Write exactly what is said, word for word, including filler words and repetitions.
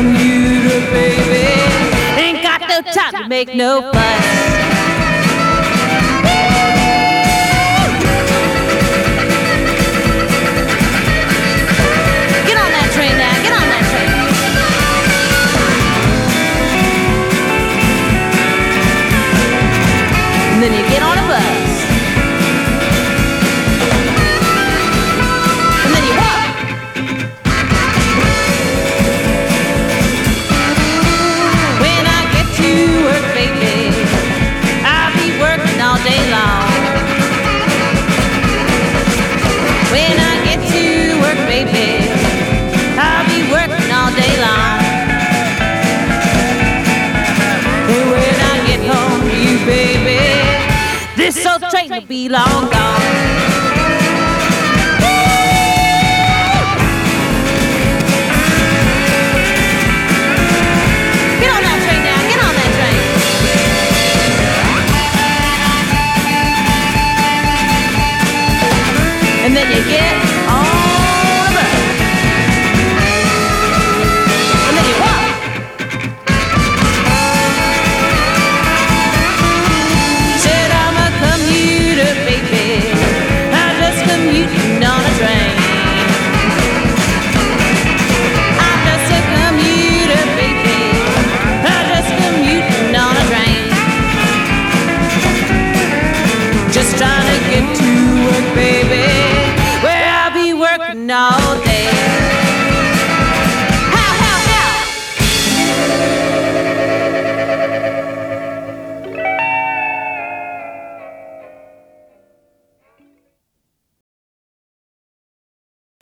commuter, baby. Ain't got no time to make no fuss. Then you get on a bus, and then you walk. When I get to work, baby, I'll be working all day long. When I get to work, baby, I'll be working all day long. And when I get home to you, baby, this old train will be long gone. Get on that train now, get on that train. And then you get on the bus. And then you walk. Baby, I'm just commuting on a train. I'm just a commuter, baby. I'm just commuting on a train. Just trying to get to work, baby, where I'll be working all day.